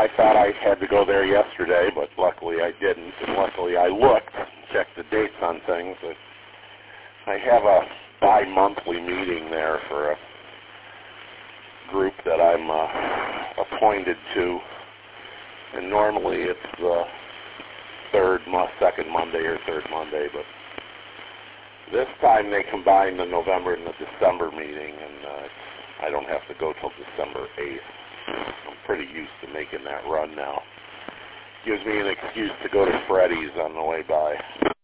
I thought I had to go there yesterday, but luckily I didn't, and luckily I looked, checked the dates on things. I have a bi-monthly meeting there for a group that I'm appointed to, and normally it's the second Monday or third Monday, but this time they combine the November and the December meeting, and I don't have to go till December 8th. I'm pretty used to making that run now. Gives me an excuse to go to Freddy's on the way by.